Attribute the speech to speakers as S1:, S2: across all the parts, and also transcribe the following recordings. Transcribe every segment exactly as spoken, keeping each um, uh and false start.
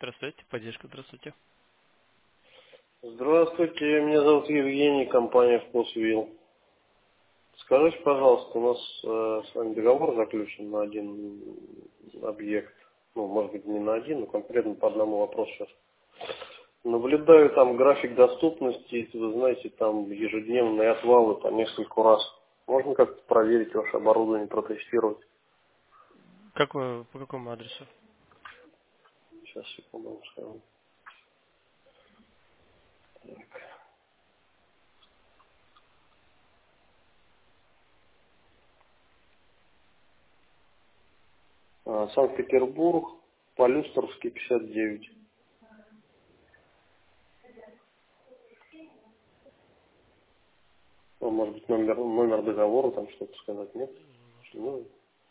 S1: Здравствуйте, поддержка, здравствуйте.
S2: Здравствуйте, меня зовут Евгений, компания «Вкусвилл». Скажите, пожалуйста, у нас э, с вами договор заключен на один объект. Ну, может быть, не на один, но конкретно по одному вопросу сейчас. Наблюдаю там график доступности, и, вы знаете, там ежедневные отвалы по нескольку раз. Можно как-то проверить ваше оборудование, протестировать?
S1: Как вы, по какому адресу?
S2: Сейчас, секунду, скажу. А, Санкт-Петербург, Полюстровский, пятьдесят девять. Ну, может быть, номер, номер договора, там что-то сказать, нет? Ну,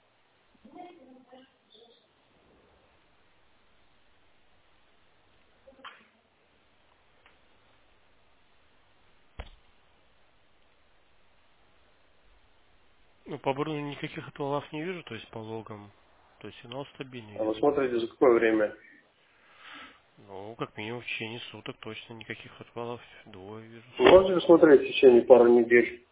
S1: Ну, по оборудованию никаких отвалов не вижу, то есть по логам. То есть сигнал стабильный
S2: а вы
S1: везде.
S2: смотрите за какое время?
S1: Ну, как минимум в течение суток точно никаких отвалов. Двое вижу суток.
S2: Можете посмотреть в течение пары недель?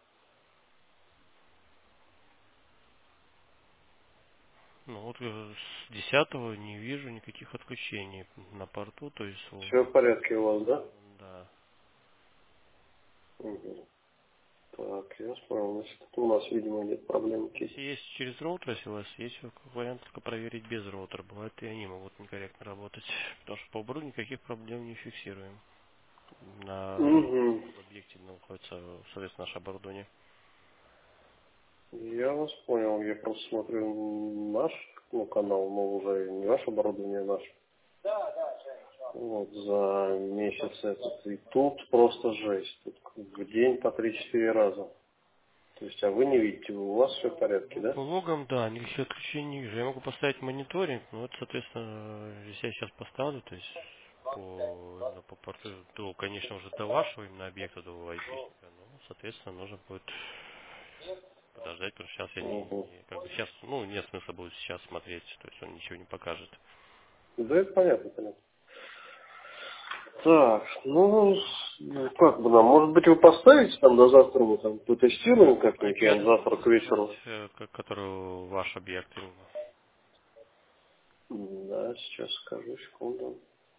S1: Ну, вот э, с десятого не вижу никаких отключений на порту, то есть, вот,
S2: Все в порядке у вас, да?
S1: да.
S2: Мгм. Так, я понял. Значит, у нас, видимо, нет проблем
S1: Если
S2: каких-то.
S1: есть через роутер, если у вас есть как вариант только проверить без роутера, бывает и они могут некорректно работать. Потому что по оборудованию никаких проблем не фиксируем. На
S2: Угу.
S1: в объекте находится, соответственно, наше оборудование.
S2: Я вас понял. Я просто смотрю наш ну, канал, но уже не ваше оборудование, а наш. Вот, за месяц этот. И тут просто жесть. Тут в день по три-четыре раза. То есть, а вы не видите, у вас все в порядке,
S1: Ну,
S2: да?
S1: по логам, да, никаких отключений не вижу. Я могу поставить мониторинг, но это, соответственно, если я сейчас поставлю, то есть по, именно по порту, то, конечно, уже до вашего именно объекта, до айпишника, ну, соответственно, нужно будет подождать, потому что сейчас я не,
S2: Угу.
S1: не- как бы сейчас, ну, нет смысла будет сейчас смотреть, то есть он ничего не покажет.
S2: Да, это понятно, понятно. Так, ну, ну, как бы нам, может быть, вы поставите там до завтра, мы там потестируем
S1: ай
S2: как-нибудь,
S1: пи
S2: я вам
S1: адрес
S2: завтра
S1: можете
S2: к
S1: сказать,
S2: вечеру.
S1: э, ко- который ваш объект именно?
S2: Да, сейчас скажу, секунду.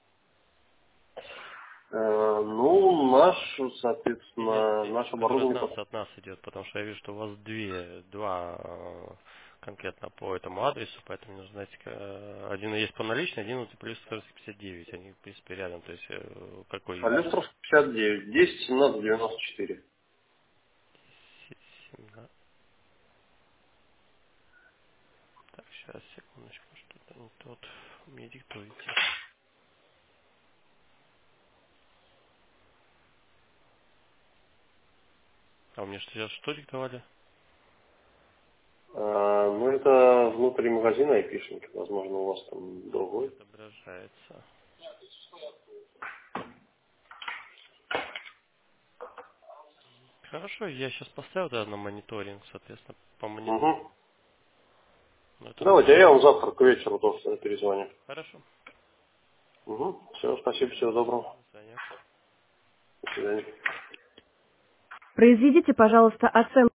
S2: Э, ну, наш,
S1: Нет,
S2: соответственно,
S1: здесь,
S2: наше
S1: который от
S2: оборудование...
S1: нас,
S2: под-
S1: от нас идет, потому что я вижу, что у вас две, два э, конкретно по этому адресу, поэтому нужно знать, э, один есть по наличной, один вот плюс сто пятьдесят девять, они, в принципе, рядом, то есть э, какой именно?
S2: Полюстров пятьдесят девять, десять семнадцать девяносто четыре.
S1: Се- семна- Так, сейчас, секундочку, что-то не тот, мне диктуете. А у меня что, сейчас что диктовали?
S2: А, ну, это внутри магазина айпишники, возможно, у вас там
S1: Не
S2: другой.
S1: отображается. Хорошо, я сейчас поставил тогда на мониторинг, соответственно, по мониторингу.
S2: Угу.
S1: Ну, это номер.
S2: Давайте, а я вам завтра к вечеру тоже перезвоню.
S1: Хорошо.
S2: Угу. Все, спасибо, всего доброго.
S1: До свидания.
S2: До свидания.
S3: Произведите, пожалуйста, оценку.